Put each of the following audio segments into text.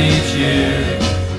each year.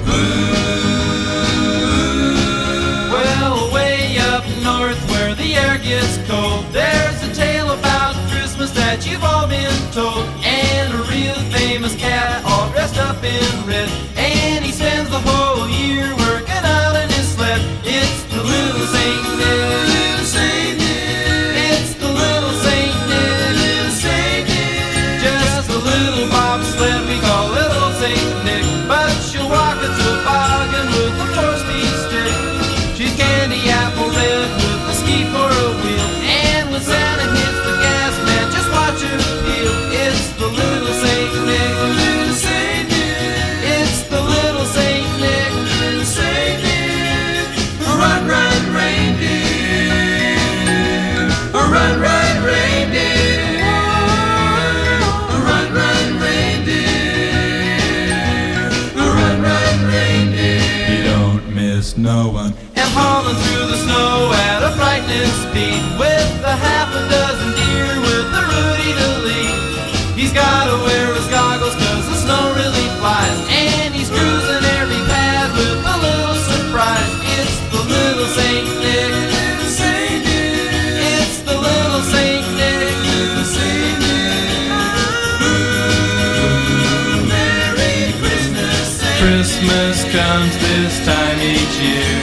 Well, way up north where the air gets cold, there's a tale about Christmas that you've all been told. And a real famous cat all dressed up in red, and he spends the whole year working out in his sled. It's the little Saint Nick. Little Saint Nick. It's the little Saint Nick. Little Saint Nick. Just a little bobsled we call little Saint Nick, but she'll walk a toboggan with a 4-speed stick. She's candy apple red with a ski for a wheel, and when Santa hits the gas, man, just watch her peel. It's the little Saint Nick. Little Saint Nick. It's the little Saint Nick. Little Saint Nick. Run, run, reindeer. Run, run, reindeer. Run, run, reindeer. Run, run, reindeer. You don't miss no one. And hauling through the snow at a frightening speed, with a half a dozen deer with the Rudy to lead. He's gotta wear his goggles 'cause the snow really flies, and he's cruising every pad with a little surprise. It's the little Saint Nick. Little Saint Nick. It's the little Saint Nick. Little Saint Nick. Merry Christmas. Christmas comes this time each year.